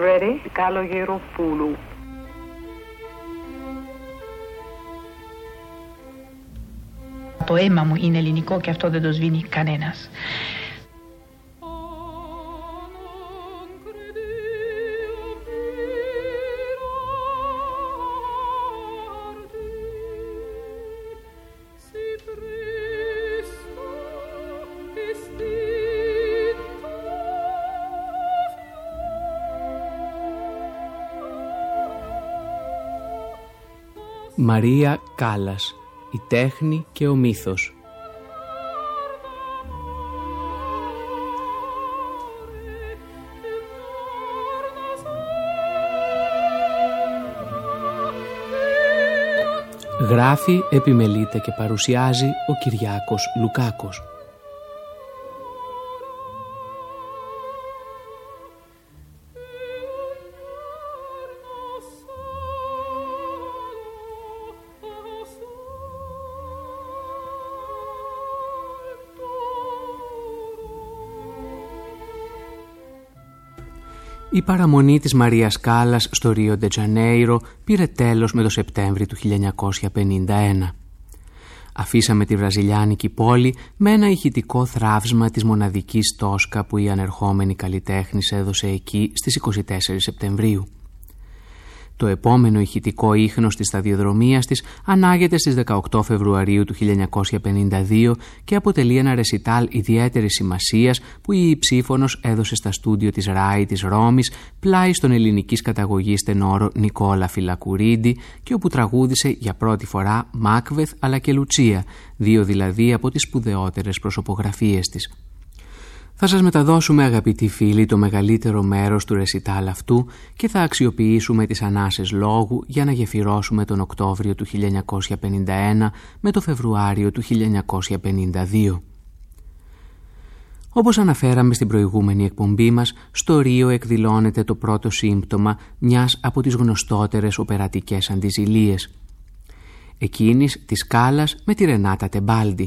ready. Καλογεροπούλου. Το αίμα μου είναι ελληνικό και αυτό δεν το σβήνει κανένας. Μαρία Κάλλας, η τέχνη και ο μύθος. Γράφει, επιμελείται και παρουσιάζει ο Κυριάκος Λουκάκος. Η παραμονή της Μαρίας Κάλλας στο Ρίο ντε Τζανέιρο πήρε τέλος με το Σεπτέμβρη του 1951. Αφήσαμε τη βραζιλιάνικη πόλη με ένα ηχητικό θραύσμα της μοναδικής Τόσκα που η ανερχόμενη καλλιτέχνης έδωσε εκεί στις 24 Σεπτεμβρίου. Το επόμενο ηχητικό ίχνος της σταδιοδρομίας της ανάγεται στις 18 Φεβρουαρίου του 1952 και αποτελεί ένα ρεσιτάλ ιδιαίτερης σημασίας που η υψήφωνος έδωσε στα στούντιο της ΡΑΗ της Ρώμης πλάι στον ελληνικής καταγωγής τενόρο Νικόλα Φυλακουρίντη και όπου τραγούδισε για πρώτη φορά Μάκβεθ αλλά και Λουτσία, δύο δηλαδή από τις σπουδαιότερες προσωπογραφίες της. Θα σας μεταδώσουμε, αγαπητοί φίλοι, το μεγαλύτερο μέρος του ρεσιτάλ αυτού και θα αξιοποιήσουμε τις ανάσες λόγου για να γεφυρώσουμε τον Οκτώβριο του 1951 με το Φεβρουάριο του 1952. Όπως αναφέραμε στην προηγούμενη εκπομπή μας, στο Ρίο εκδηλώνεται το πρώτο σύμπτωμα μιας από τις γνωστότερες οπερατικές αντιζηλίες. Εκείνης της Κάλλας με τη Ρενάτα Τεμπάλντι.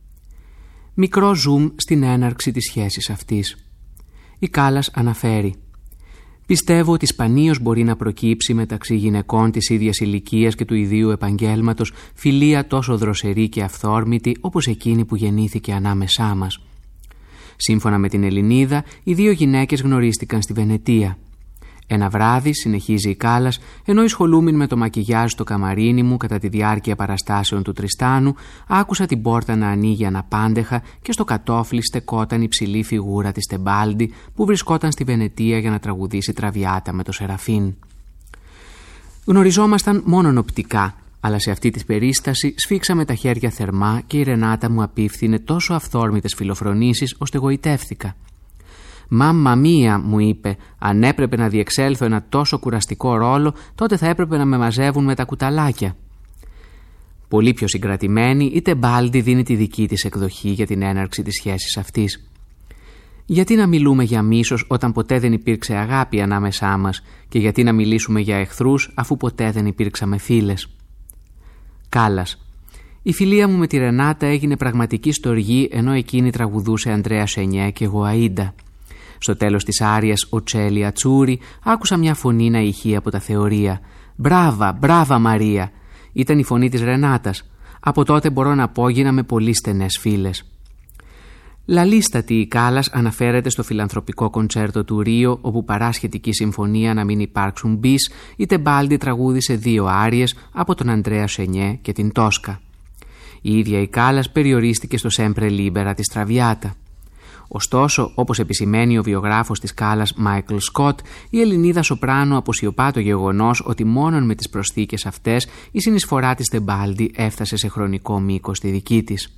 Μικρό zoom στην έναρξη της σχέσης αυτής. Η Κάλλας αναφέρει: «Πιστεύω ότι σπανίως μπορεί να προκύψει μεταξύ γυναικών της ίδιας ηλικίας και του ιδίου επαγγέλματος φιλία τόσο δροσερή και αυθόρμητη όπως εκείνη που γεννήθηκε ανάμεσά μας. Σύμφωνα με την Ελληνίδα, οι δύο γυναίκες γνωρίστηκαν στη Βενετία. Ένα βράδυ, συνεχίζει η Κάλλας, ενώ εισχολούμην με το μακιγιάζ στο καμαρίνι μου κατά τη διάρκεια παραστάσεων του Τριστάνου, άκουσα την πόρτα να ανοίγει αναπάντεχα και στο κατόφλι στεκόταν η ψηλή φιγούρα της Τεμπάλντι που βρισκόταν στη Βενετία για να τραγουδήσει τραβιάτα με το Σεραφίν. Γνωριζόμασταν μόνον οπτικά, αλλά σε αυτή τη περίσταση σφίξαμε τα χέρια θερμά και η Ρενάτα μου απίφθινε τόσο αυθόρμητες φιλοφρονήσεις ώστε γοητεύτηκα. «Μάμμα μία», μου είπε, «αν έπρεπε να διεξέλθω ένα τόσο κουραστικό ρόλο, τότε θα έπρεπε να με μαζεύουν με τα κουταλάκια». Πολύ πιο συγκρατημένη, η Τεμπάλντι δίνει τη δική της εκδοχή για την έναρξη της σχέσης αυτής. «Γιατί να μιλούμε για μίσος όταν ποτέ δεν υπήρξε αγάπη ανάμεσά μας και γιατί να μιλήσουμε για εχθρούς αφού ποτέ δεν υπήρξαμε φίλες». Κάλλας: «Η φιλία μου με τη Ρενάτα έγινε πραγματική στοργή ενώ εκείνη τραγουδούσε Αντρέα Σενιέ και εγώ Αΐντα. Στο τέλος της άριας «Ο Τσέλι Ατσούρι» άκουσα μια φωνή να ηχεί από τα θεωρία. «Μπράβα, μπράβα Μαρία». Ήταν η φωνή της Ρενάτας. Από τότε μπορώ να πω γίναμε πολύ στενές φίλες. Λαλίστατη η Κάλλας αναφέρεται στο φιλανθρωπικό κοντσέρτο του Ρίο, όπου παρά σχετική συμφωνία να μην υπάρξουν μπις, η Τεμπάλντι τραγούδισε δύο άριες από τον Αντρέα Σενιέ και την Τόσκα. Η ίδια η Κάλλας περιορίστηκε στο Σέμπρε Λίμπερα της Τραβιάτα. Ωστόσο, όπως επισημαίνει ο βιογράφος της Κάλλας Μάικλ Σκοτ, η Ελληνίδα σοπράνο αποσιωπά το γεγονός ότι μόνον με τις προσθήκες αυτές η συνεισφορά της Τεμπάλντι έφτασε σε χρονικό μήκος στη δική της.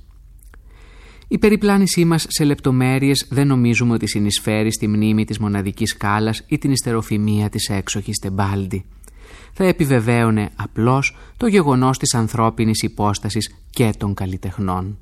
Η περιπλάνησή μας σε λεπτομέρειες δεν νομίζουμε ότι συνεισφέρει στη μνήμη της μοναδικής Κάλλας ή την ιστεροφημία της έξοχης Τεμπάλντι. Θα επιβεβαίωνε απλώς το γεγονός της ανθρώπινης υπόστασης και των καλλιτεχνών.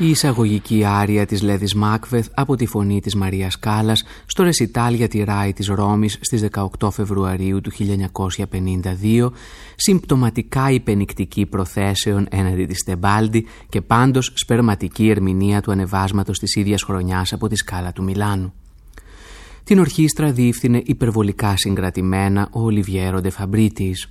η εισαγωγική άρια της Λέδης Μάκβεθ από τη φωνή της Μαρίας Κάλλας στο ρεσιτάλ για τη Ράη της Ρώμης στις 18 Φεβρουαρίου του 1952, συμπτωματικά υπενικτική προθέσεων έναντι της Τεμπάλντι και πάντως σπερματική ερμηνεία του ανεβάσματος της ίδιας χρονιάς από τη Σκάλα του Μιλάνου. Την ορχήστρα διεύθυνε υπερβολικά συγκρατημένα ο Ολιβιέρο ντε Φαμπρίτης.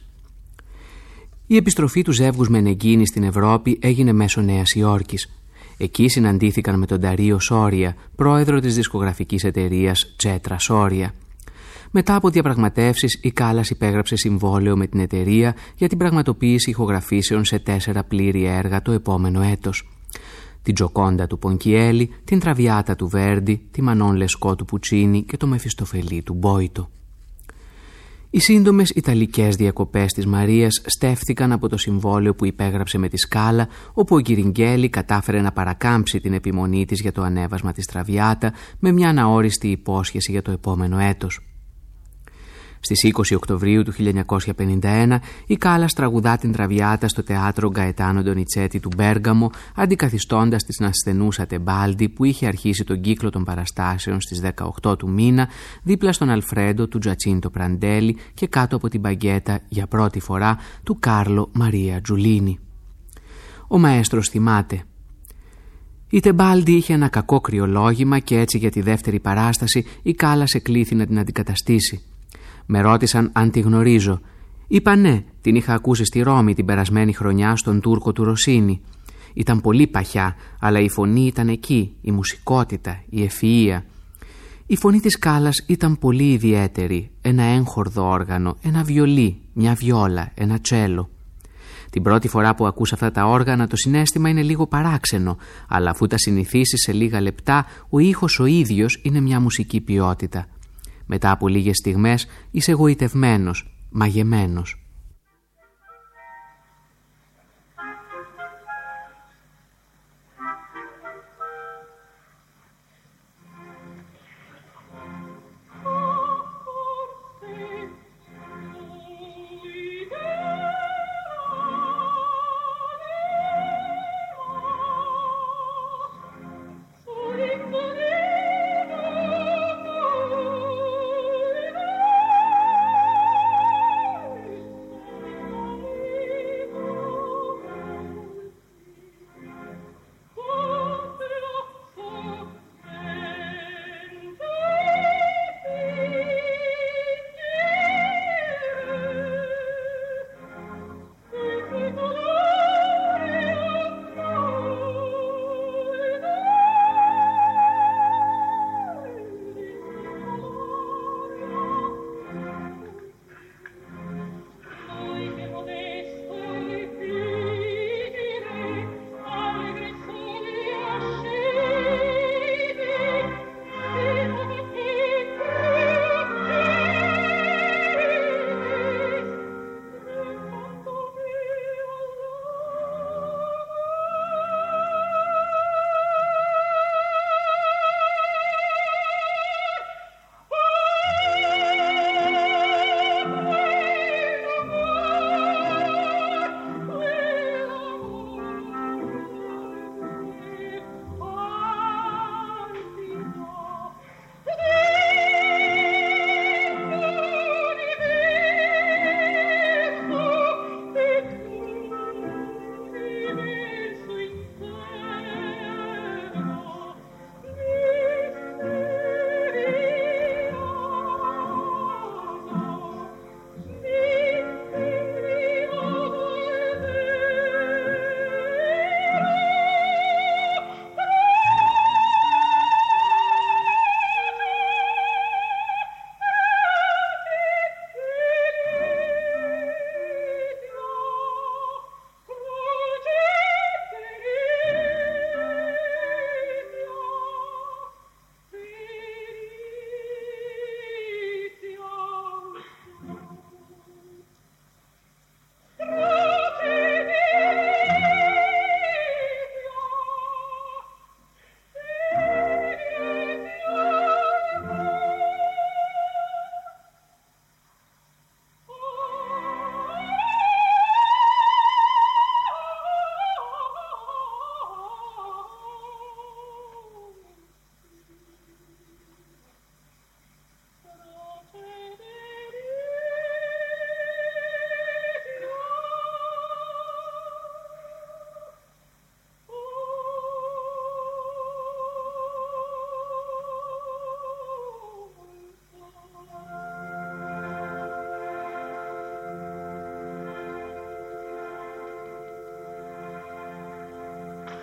Η επιστροφή του ζεύγους Μενεγκίνη στην Ευρώπη έγινε μέσω Νέας Υόρκης. Εκεί συναντήθηκαν με τον Νταρίο Σόρια, πρόεδρο της δισκογραφικής εταιρείας Τσέτρα Σόρια. Μετά από διαπραγματεύσεις, η Κάλλας υπέγραψε συμβόλαιο με την εταιρεία για την πραγματοποίηση ηχογραφήσεων σε 4 πλήρη έργα το επόμενο έτος. Την Τζοκόντα του Πονκιέλη, την Τραβιάτα του Βέρντι, τη Μανόν Λεσκό του Πουτσίνι και το Μεφιστοφελί του Μπόιτο. Οι σύντομες ιταλικές διακοπές της Μαρίας στέφθηκαν από το συμβόλαιο που υπέγραψε με τη Σκάλα, όπου ο Γκυριγκέλη κατάφερε να παρακάμψει την επιμονή της για το ανέβασμα της Τραβιάτα με μια αναόριστη υπόσχεση για το επόμενο έτος. Στις 20 Οκτωβρίου του 1951 η Κάλλας τραγουδά την Τραβιάτα στο θέατρο Γκαετάνο Ντονιτσέτη του Μπέργαμο, αντικαθιστώντας την ασθενούσα Τεμπάλντι που είχε αρχίσει τον κύκλο των παραστάσεων στις 18 του μήνα δίπλα στον Αλφρέντο του Τζατσίντο Πραντέλη και κάτω από την μπαγκέτα για πρώτη φορά του Κάρλο Μαρία Τζουλίνι. Ο μαέστρος θυμάται: η Τεμπάλντι είχε ένα κακό κρυολόγημα και έτσι για τη δεύτερη παράσταση η Κάλλας εκλήθη να την αντικαταστήσει. Με ρώτησαν αν τη γνωρίζω. Είπα ναι, την είχα ακούσει στη Ρώμη την περασμένη χρονιά στον Τούρκο του Ρωσίνη. Ήταν πολύ παχιά, αλλά η φωνή ήταν εκεί, η μουσικότητα, η ευφυΐα. Η φωνή της Κάλλας ήταν πολύ ιδιαίτερη, ένα έγχορδο όργανο, ένα βιολί, μια βιόλα, ένα τσέλο. Την πρώτη φορά που ακούς αυτά τα όργανα το συναίσθημα είναι λίγο παράξενο, αλλά αφού τα συνηθίσεις σε λίγα λεπτά, ο ήχος ο ίδιος είναι μια μουσική ποιότητα. Μετά από λίγες στιγμές είσαι εγωιτευμένος, μαγεμένος.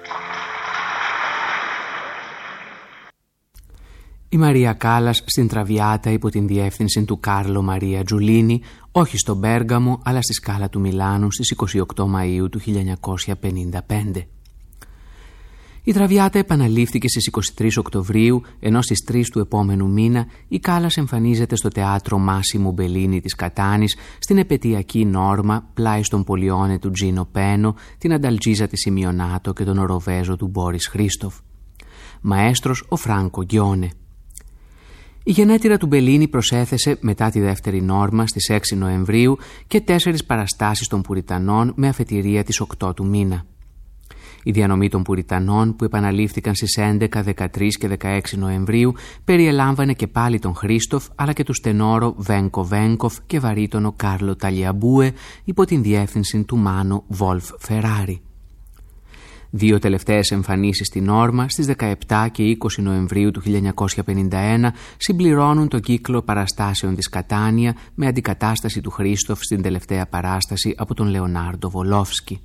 Η Μαρία Κάλλας στην Τραβιάτα υπό την διεύθυνση του Κάρλο Μαρία Τζουλίνι, όχι στο Μπέργαμο αλλά στη Σκάλα του Μιλάνου στις 28 Μαΐου του 1955. Η Τραβιάτα επαναλήφθηκε στις 23 Οκτωβρίου, ενώ στις 3 του επόμενου μήνα η Κάλλας εμφανίζεται στο Teatro Massimo Bellini της Κατάνης, στην επαιτειακή Νόρμα, πλάι στον Πολιόνε του Τζίνο Πένο, την Ανταλτζίζα της Σιμιονάτο και τον Οροβέζο του Μπόρις Χρίστοφ. Μαέστρος ο Φράνκο Γκιόνε. Η γενέτειρα του Μπελίνι προσέθεσε μετά τη δεύτερη Νόρμα στις 6 Νοεμβρίου και 4 παραστάσεις των Πουριτανών με αφετηρία τις 8 του μήνα. Η διανομή των Πουριτανών που επαναλήφθηκαν στις 11, 13 και 16 Νοεμβρίου περιελάμβανε και πάλι τον Χρίστοφ αλλά και τους τενόρο Βένκο Βένκοφ και βαρύτονο Κάρλο Ταλιαμπούε υπό την διεύθυνση του Μάνο Βόλφ Φεράρι. 2 τελευταίες εμφανίσεις στην Όρμα στις 17 και 20 Νοεμβρίου του 1951 συμπληρώνουν τον κύκλο παραστάσεων της Κατάνια με αντικατάσταση του Χρίστοφ στην τελευταία παράσταση από τον Λεωνάρντο Βολόφσκι.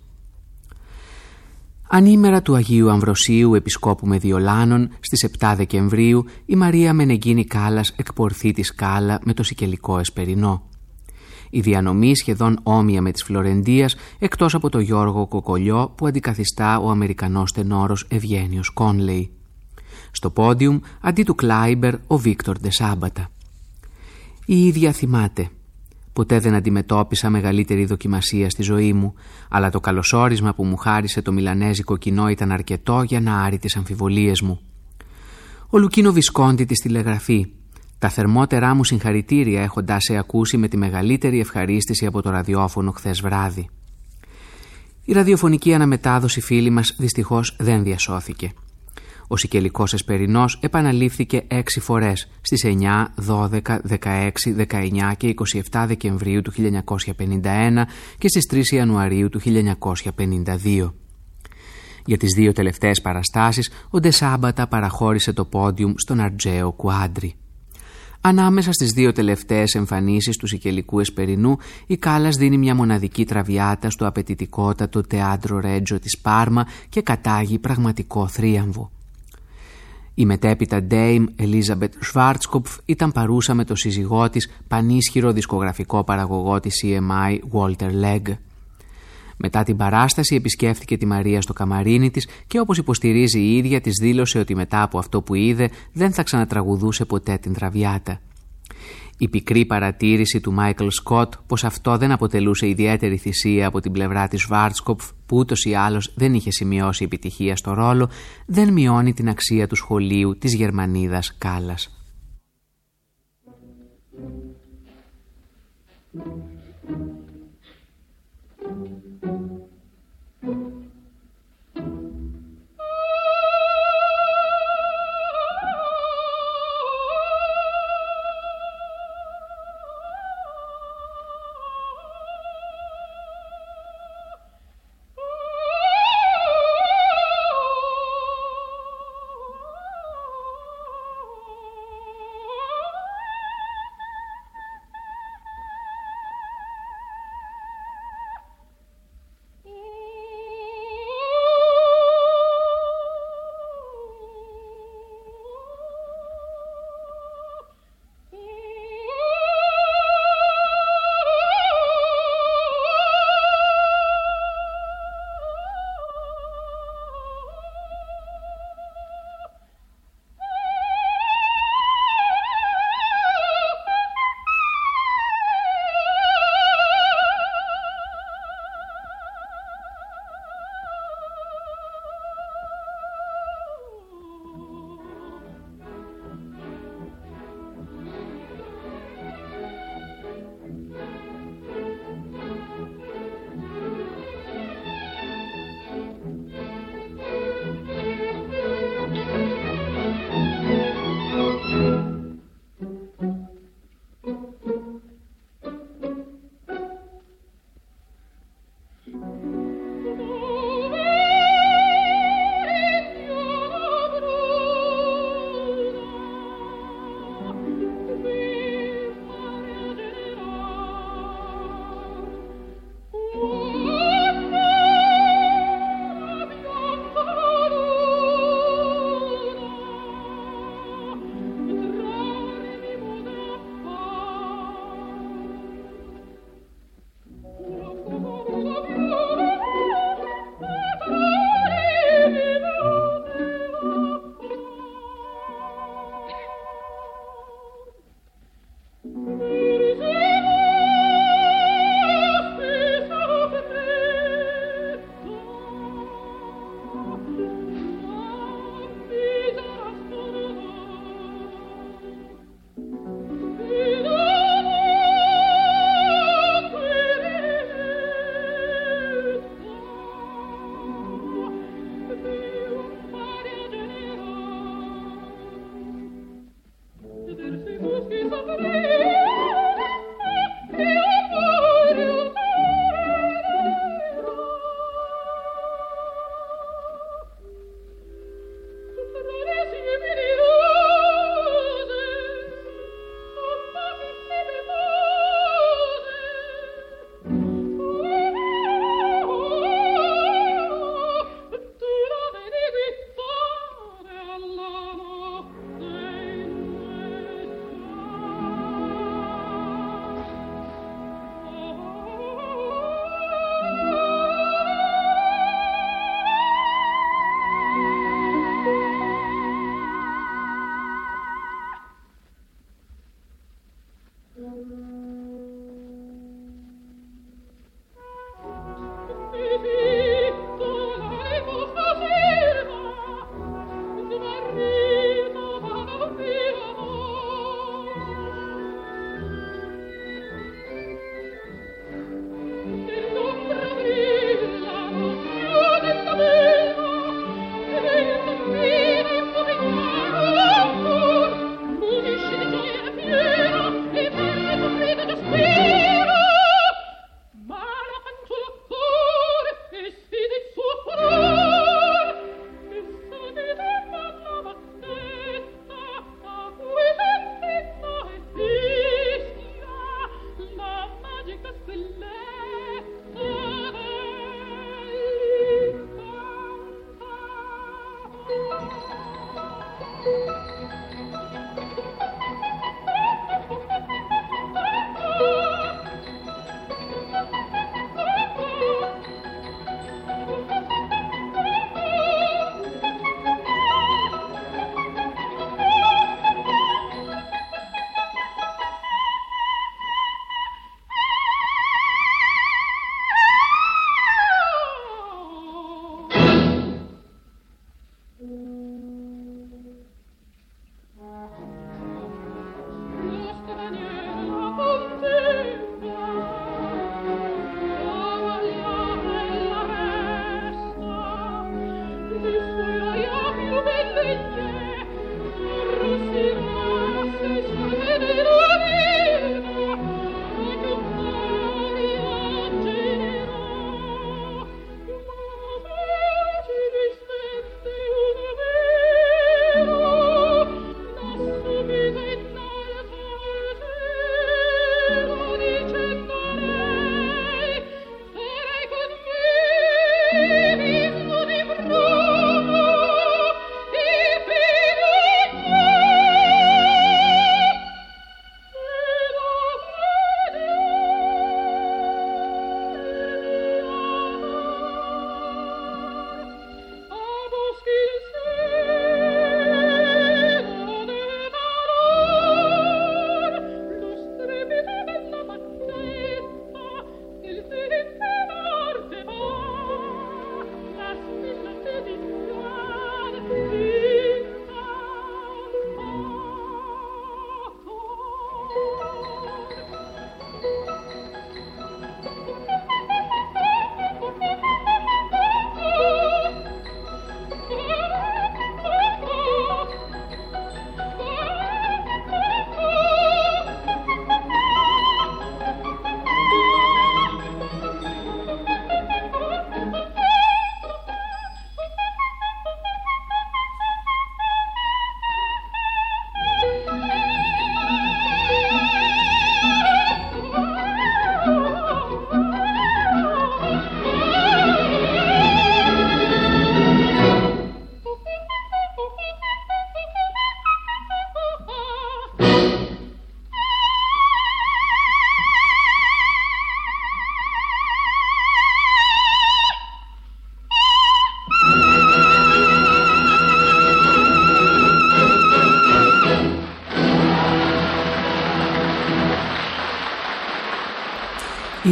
Ανήμερα του Αγίου Αμβροσίου Επισκόπου Μεδιολάνων στις 7 Δεκεμβρίου η Μαρία Μενεγκίνη Κάλλας εκπορθεί τη Σκάλα με το Σικελικό Εσπερινό. Η διανομή σχεδόν όμοια με της Φλωρεντίας, εκτός από τον Γιώργο Κοκολιό που αντικαθιστά ο Αμερικανός τενόρος Ευγένιος Κόνλεϊ. Στο πόντιουμ, αντί του Κλάιμπερ, ο Βίκτορ Ντεσάμπατα. Η ίδια θυμάται. Ποτέ δεν αντιμετώπισα μεγαλύτερη δοκιμασία στη ζωή μου, αλλά το καλωσόρισμα που μου χάρισε το μιλανέζικο κοινό ήταν αρκετό για να άρει τις αμφιβολίες μου. Ο Λουκίνο Βισκόντι της τηλεγραφή. Τα θερμότερά μου συγχαρητήρια έχοντας σε ακούσει με τη μεγαλύτερη ευχαρίστηση από το ραδιόφωνο χθες βράδυ. Η ραδιοφωνική αναμετάδοση, φίλοι μας, δυστυχώς δεν διασώθηκε. Ο Σικελικός Εσπερινός επαναλήφθηκε 6 φορές στις 9, 12, 16, 19 και 27 Δεκεμβρίου του 1951 και στις 3 Ιανουαρίου του 1952. Για τις 2 τελευταίες παραστάσεις, ο Ντεσάμπατα παραχώρησε το πόντιουμ στον Αρτζέο Κουάντρι. Ανάμεσα στις 2 τελευταίες εμφανίσεις του Σικελικού Εσπερινού, η Κάλλας δίνει μια μοναδική Τραβιάτα στο απαιτητικότατο Τεάτρο Ρέτζο της Πάρμα και κατάγει πραγματικό θρίαμβο. Η μετέπειτα Ντέιμ Ελίζαμπετ Σβάρτσκοπφ ήταν παρούσα με το σύζυγό της, πανίσχυρο δισκογραφικό παραγωγό της EMI, Walter Legg. Μετά την παράσταση επισκέφθηκε τη Μαρία στο καμαρίνι της και όπως υποστηρίζει η ίδια της δήλωσε ότι μετά από αυτό που είδε δεν θα ξανατραγουδούσε ποτέ την Τραβιάτα. Η πικρή παρατήρηση του Μάικλ Σκοτ πως αυτό δεν αποτελούσε ιδιαίτερη θυσία από την πλευρά της Σβάρτσκοπφ που ούτως ή άλλως δεν είχε σημειώσει επιτυχία στο ρόλο δεν μειώνει την αξία του σχολείου της Γερμανίδας Κάλλας. Oh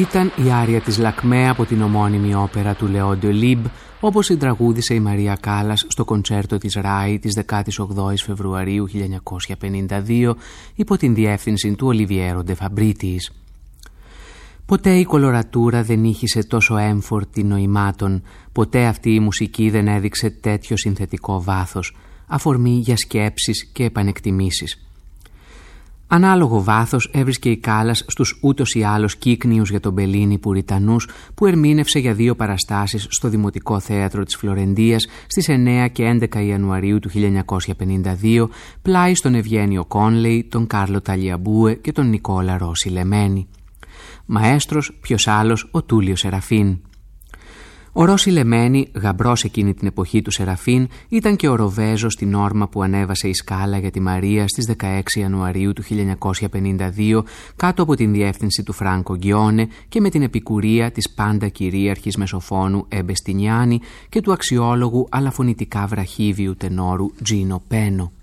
Ήταν η άρια της Λακμέ από την ομώνυμη όπερα του Λέον Ντελίμπ, όπως την τραγούδισε η Μαρία Κάλλας στο κοντσέρτο της ΡΑΗ της 18ης Φεβρουαρίου 1952 υπό την διεύθυνση του Ολιβιέρο Ντε Φαμπρίτιης. Ποτέ η κολορατούρα δεν ήχησε τόσο έμφορτη νοημάτων, ποτέ αυτή η μουσική δεν έδειξε τέτοιο συνθετικό βάθος, αφορμή για σκέψεις και επανεκτιμήσεις. Ανάλογο βάθος έβρισκε η Κάλλας στους ούτως ή άλλως κύκνιους για τον Μπελίνι Πουριτανούς που ερμήνευσε για 2 παραστάσεις στο Δημοτικό Θέατρο της Φλωρεντίας στις 9 και 11 Ιανουαρίου του 1952 πλάι στον Ευγένιο Κόνλεϊ, τον Κάρλο Ταλιαμπούε και τον Νικόλα Ρώση Λεμένη. Μαέστρος, ποιος άλλος, ο Τούλιο Σεραφίν. Ο Ρώση Λεμένη, γαμπρός εκείνη την εποχή του Σεραφίν, ήταν και ο Ροβέζος στην όρμα που ανέβασε η Σκάλα για τη Μαρία στις 16 Ιανουαρίου του 1952 κάτω από την διεύθυνση του Φράνκο Γκιόνε και με την επικουρία της πάντα κυρίαρχης μεσοφώνου Εμπεστινιάνη και του αξιόλογου αλλά φωνητικά βραχίβιου τενόρου Τζίνο Πένο.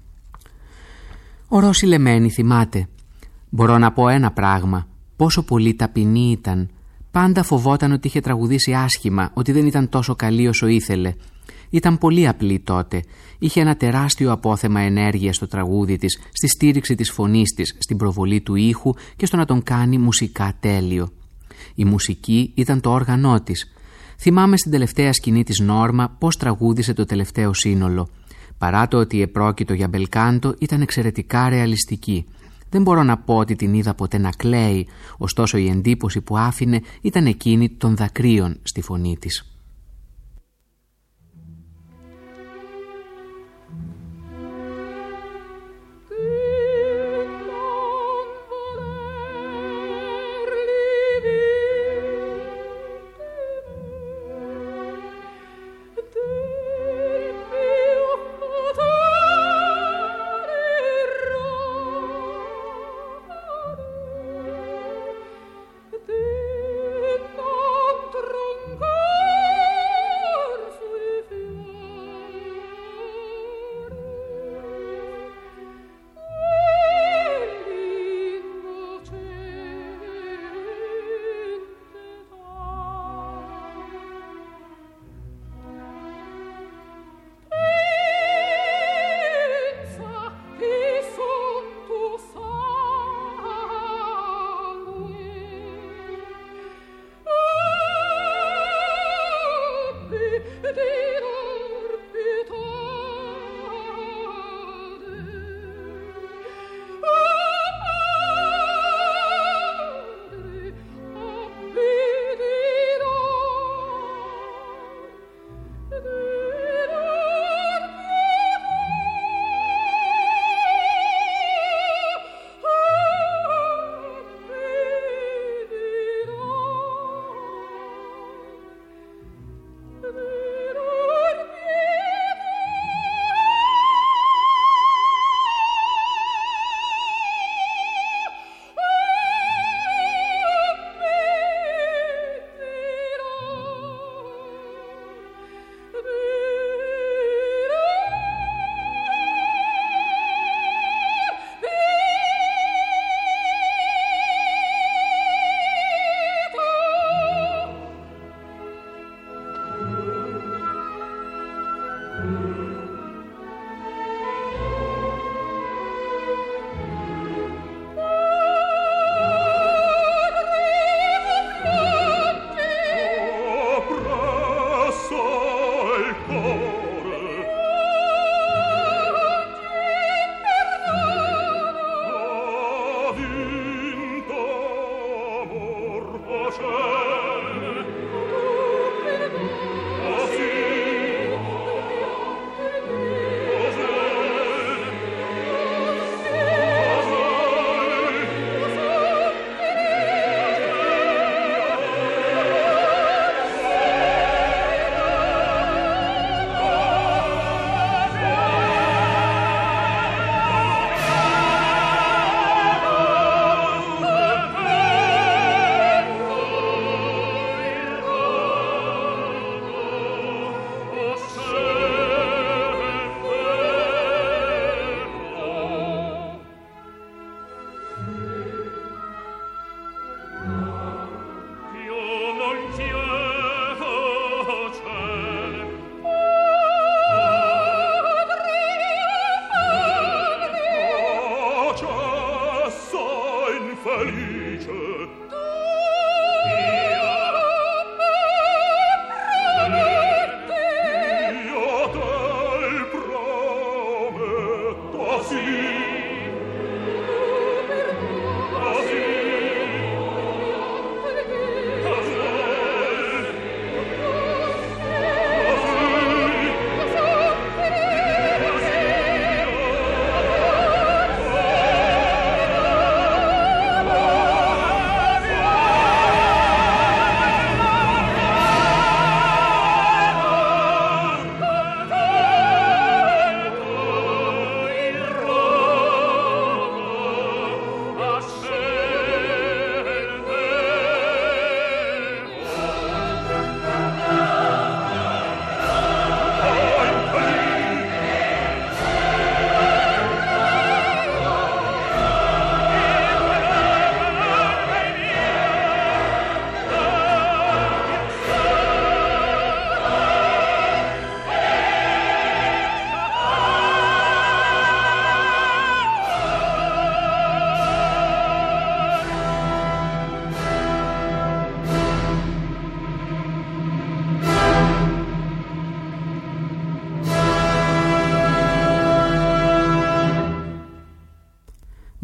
Ο Ρώση Λεμένη θυμάται: «Μπορώ να πω ένα πράγμα, πόσο πολύ ταπεινή ήταν. Πάντα φοβόταν ότι είχε τραγουδήσει άσχημα, ότι δεν ήταν τόσο καλή όσο ήθελε. Ήταν πολύ απλή τότε. Είχε ένα τεράστιο απόθεμα ενέργεια στο τραγούδι της, στη στήριξη της φωνής της, στην προβολή του ήχου και στο να τον κάνει μουσικά τέλειο. Η μουσική ήταν το όργανό της. Θυμάμαι στην τελευταία σκηνή της Νόρμα πώς τραγούδισε το τελευταίο σύνολο. Παρά το ότι επρόκειτο για μπελκάντο, ήταν εξαιρετικά ρεαλιστική. Δεν μπορώ να πω ότι την είδα ποτέ να κλαίει, ωστόσο η εντύπωση που άφηνε ήταν εκείνη των δακρύων στη φωνή της». Oh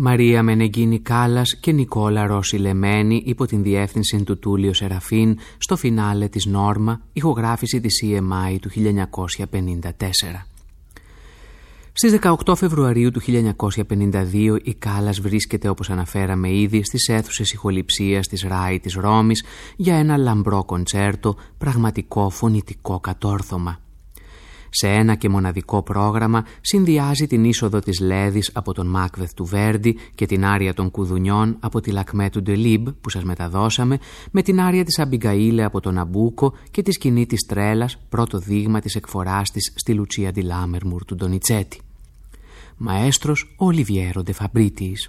Μαρία Μενεγκίνη Κάλλας και Νικόλα Ρώση Λεμένη υπό την διεύθυνση του Τούλιο Σεραφίν στο φινάλε της Νόρμα, ηχογράφηση της EMI του 1954. Στις 18 Φεβρουαρίου του 1952 η Κάλλας βρίσκεται, όπως αναφέραμε ήδη, στις αίθουσες ηχοληψίας της ΡΑΗ της Ρώμης για ένα λαμπρό κοντσέρτο, πραγματικό φωνητικό κατόρθωμα. Σε ένα και μοναδικό πρόγραμμα συνδυάζει την είσοδο της Λέδης από τον Μάκβεθ του Βέρντι και την άρια των Κουδουνιών από τη Λακμέ του Ντελίμπ που σας μεταδώσαμε, με την άρια της Αμπιγκαΐλε από τον Ναμπούκο και τη σκηνή της Τρέλας, πρώτο δείγμα της εκφοράς της στη Λουτσία ντι Λάμερμουρ του Ντονιτσέτη. Μαέστρος Ολιβιέρο ντε Φαμπρίτιης.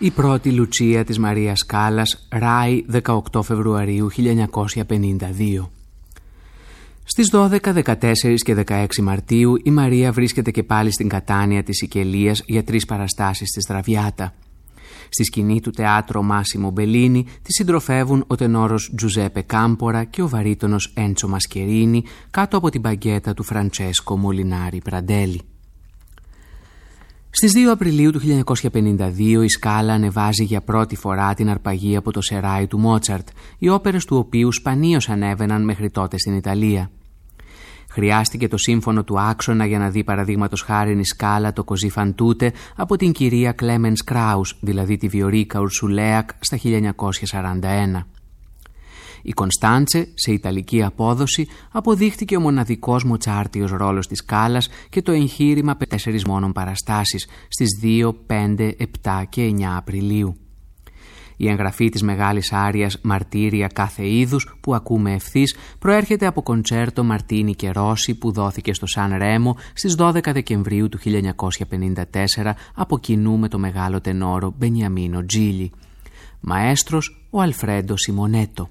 Η πρώτη Λουτσία της Μαρίας Κάλλας, Ράι, 18 Φεβρουαρίου 1952. Στις 12, 14 και 16 Μαρτίου η Μαρία βρίσκεται και πάλι στην Κατάνια της Σικελίας για 3 παραστάσεις στη Στραβιάτα. Στη σκηνή του Teatro Massimo Bellini τη συντροφεύουν ο τενόρος Τζουζέπε Κάμπορα και ο βαρύτονος Έντσο Μασκερίνι κάτω από την παγκέτα του Φραντσέσκο Μολινάρι Πραντέλη. Στις 2 Απριλίου του 1952 η Σκάλα ανεβάζει για πρώτη φορά την αρπαγή από το Σεράι του Μότσαρτ, οι όπερες του οποίου σπανίως ανέβαιναν μέχρι τότε στην Ιταλία. Χρειάστηκε το σύμφωνο του άξονα για να δει παραδείγματος χάριν η Σκάλα το Κοζί φαν τούτε από την κυρία Κλέμενς Κράους, δηλαδή τη Βιορίκα Ουρσουλέακ, στα 1941. Η Κωνσταντσε, σε ιταλική απόδοση, αποδείχτηκε ο μοναδικός μοτσάρτιος ρόλος της Σκάλας και το εγχείρημα 4 μόνον παραστάσεις στις 2, 5, 7 και 9 Απριλίου. Η εγγραφή της μεγάλης άριας «Μαρτύρια κάθε είδους» που ακούμε ευθύς προέρχεται από κοντσέρτο Μαρτίνι και Ρώση που δόθηκε στο Σαν Ρέμο στις 12 Δεκεμβρίου του 1954 από κοινού με το μεγάλο τενόρο Μπενιαμίνο Τζίλι. Μαέστρος ο Αλφρέντο Σιμονέτο.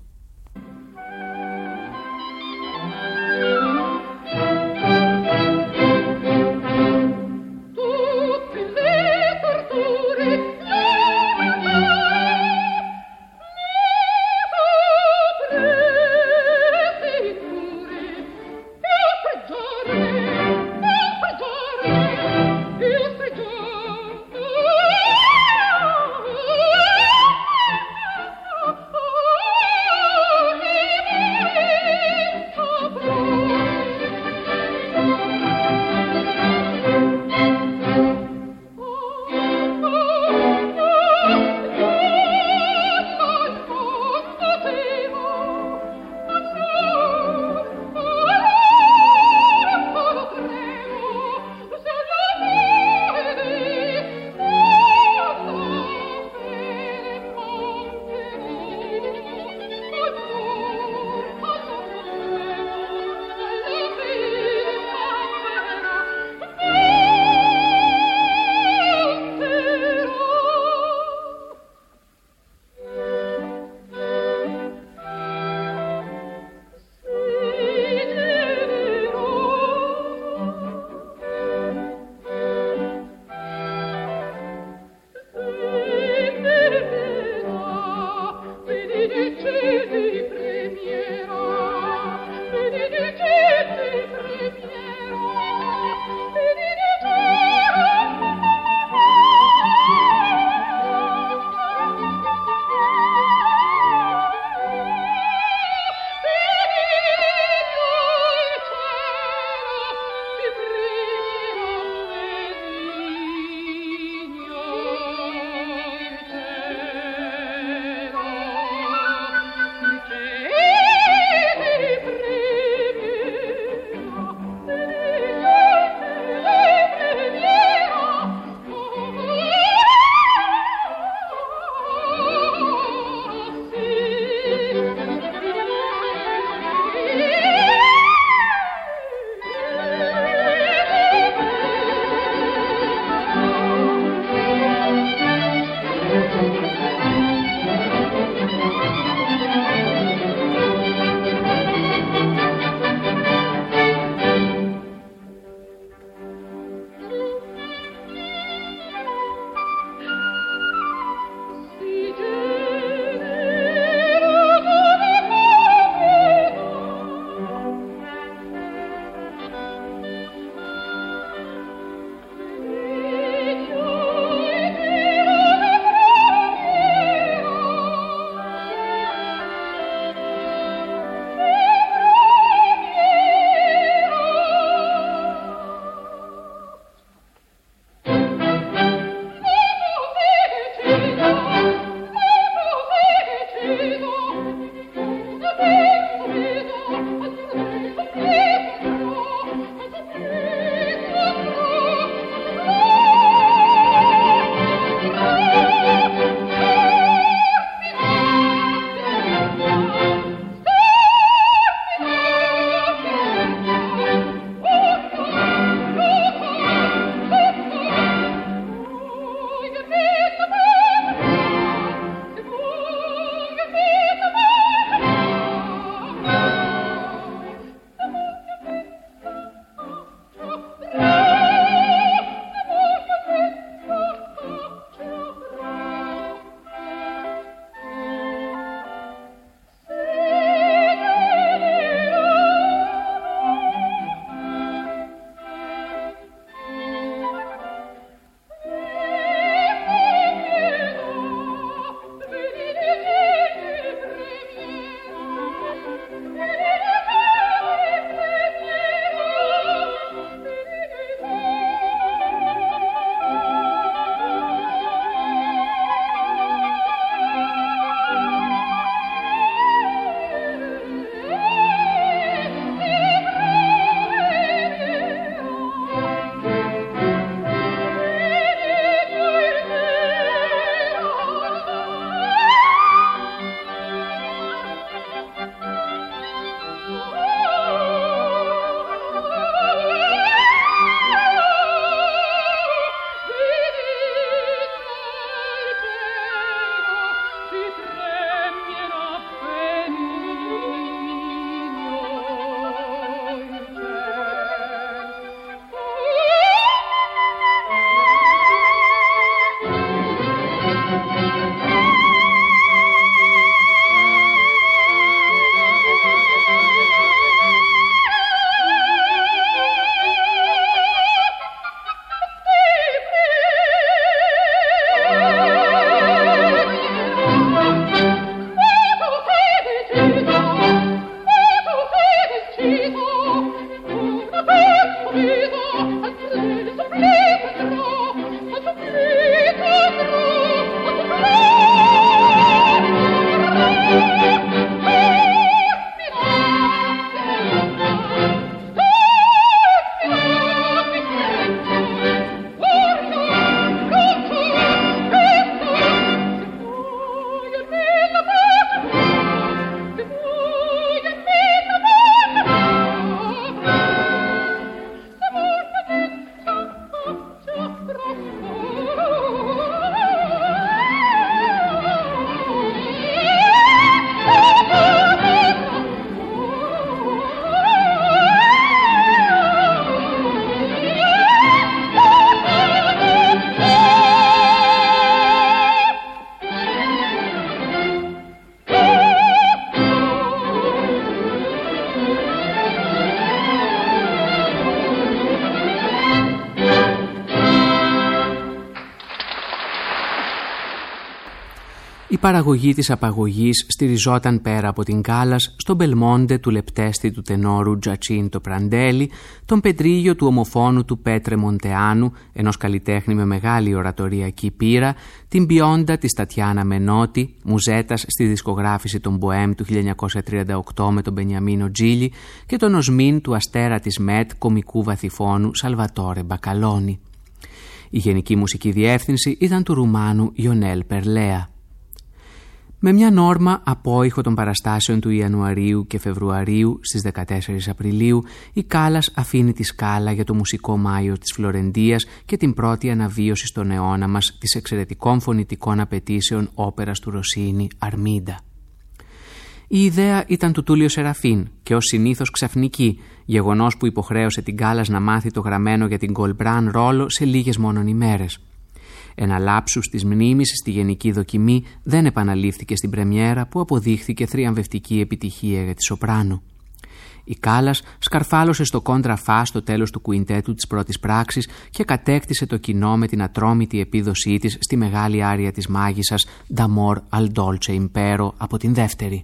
Oh παραγωγή της απαγωγής στηριζόταν πέρα από την Κάλλας στον Μπελμόντε του λεπτέστη του τενόρου Τζατσίντο Πραντέλη, τον Πετρίγιο του ομοφόνου του Πέτρε Μοντεάνου, ενός καλλιτέχνη με μεγάλη ορατοριακή πείρα, την Μπιόντα της Τατιάνα Μενότη, μουζέτας στη δισκογράφηση των Μποέμ του 1938 με τον Μπενιαμίνο Τζίλι, και τον Οσμίν του αστέρα της ΜΕΤ κομικού βαθυφώνου Σαλβατόρε Μπακαλόνι. Η γενική μουσική διεύθυνση ήταν του Ρουμάνου Ιονέλ Περλέα. Με μια νόρμα απόϊχο των παραστάσεων του Ιανουαρίου και Φεβρουαρίου, στις 14 Απριλίου, η Κάλλας αφήνει τη σκάλα για το μουσικό Μάιο της Φλωρεντίας και την πρώτη αναβίωση στον αιώνα μας της εξαιρετικών φωνητικών απαιτήσεων όπερας του Ροσίνη «Αρμίντα». Η ιδέα ήταν του Τούλιο Σεραφίν και ως συνήθως ξαφνική, γεγονός που υποχρέωσε την Κάλλας να μάθει το γραμμένο για την Γκολμπράν ρόλο σε λίγες μόνον ημέρες. Ένα λάψους της μνήμης στη γενική δοκιμή δεν επαναλήφθηκε στην πρεμιέρα, που αποδείχθηκε θριαμβευτική επιτυχία για τη σοπράνο. Η Κάλλας σκαρφάλωσε στο κόντρα φά στο τέλος του κουιντέτου της πρώτης πράξης και κατέκτησε το κοινό με την ατρόμητη επίδοσή της στη μεγάλη άρια της μάγισσας «D'amor al dolce impero» από την δεύτερη.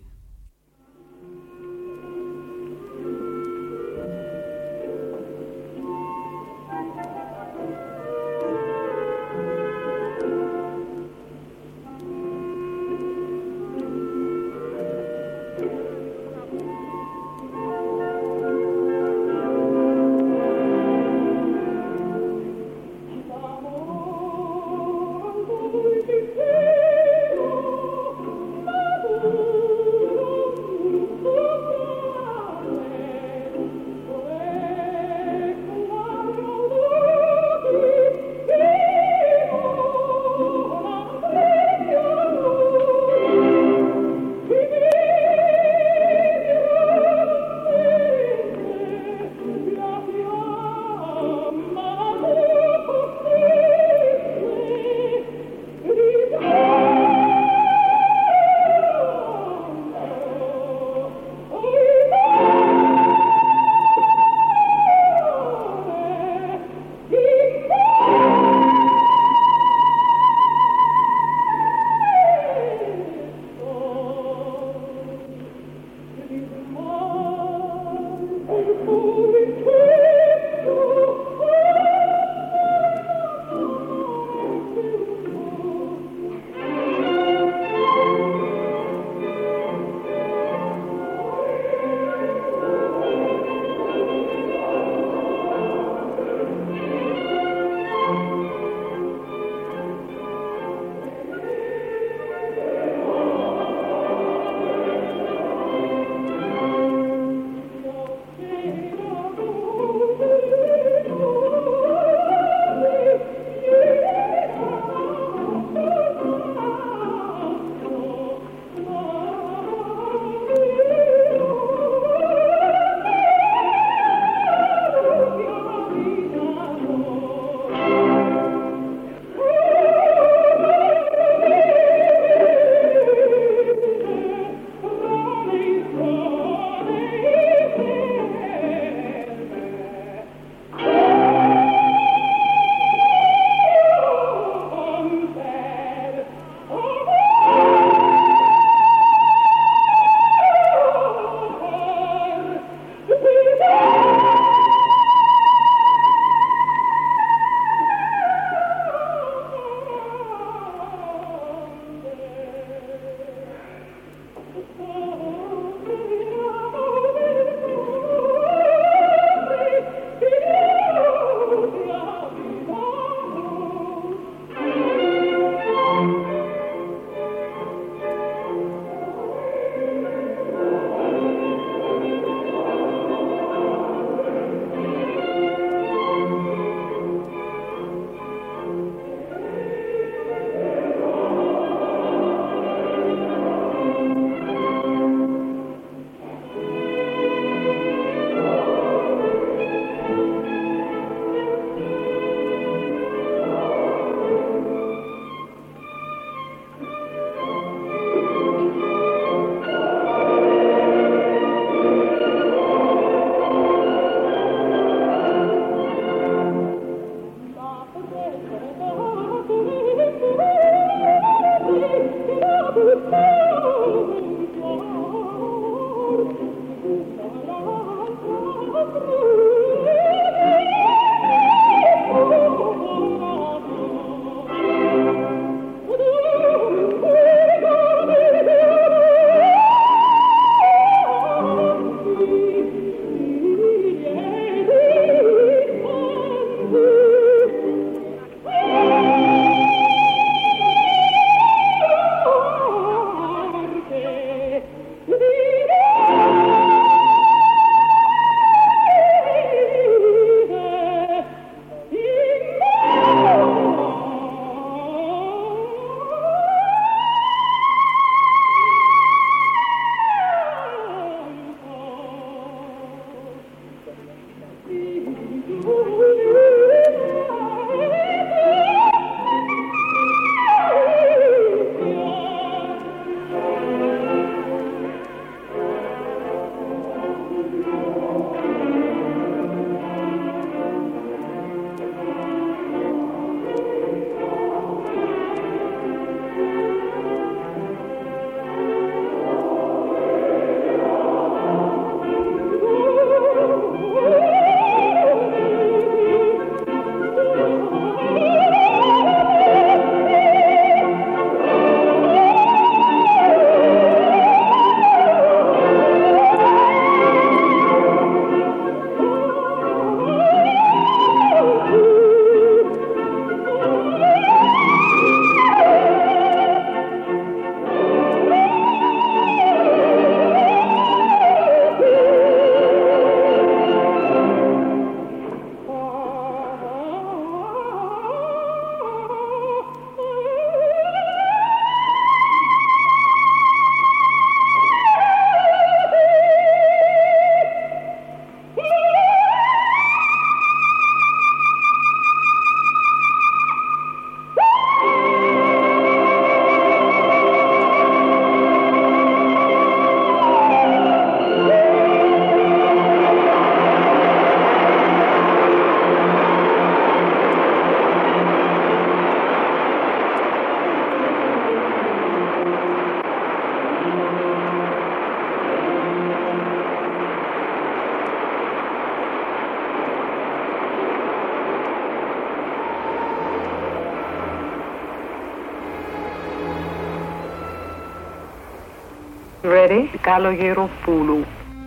Ready, Καλογεροπούλου.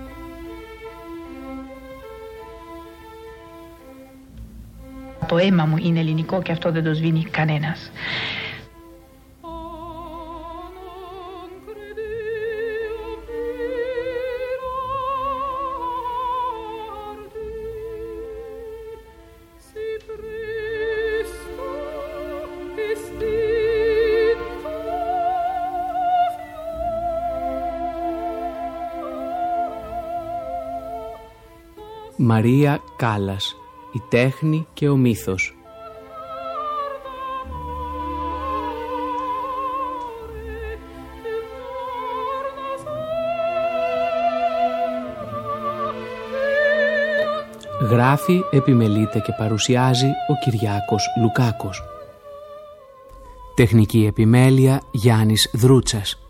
Το αίμα μου είναι ελληνικό και αυτό δεν το σβήνει κανένας. Μαρία Κάλλας, η τέχνη και ο μύθος. Γράφει, επιμελείται και παρουσιάζει ο Κυριάκος Λουκάκος. Τεχνική επιμέλεια Γιάννης Δρούτσας.